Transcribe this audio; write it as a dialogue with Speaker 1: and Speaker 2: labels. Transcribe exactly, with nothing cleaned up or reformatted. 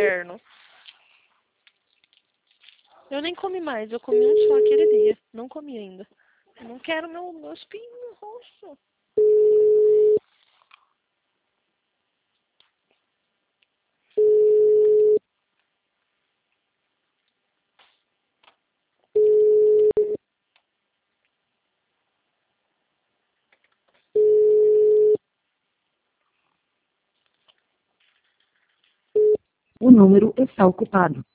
Speaker 1: inferno. Eu nem comi mais, eu comi um só aquele dia. Não comi ainda. Eu não quero meu, meu espinho no rosto.
Speaker 2: O número está ocupado.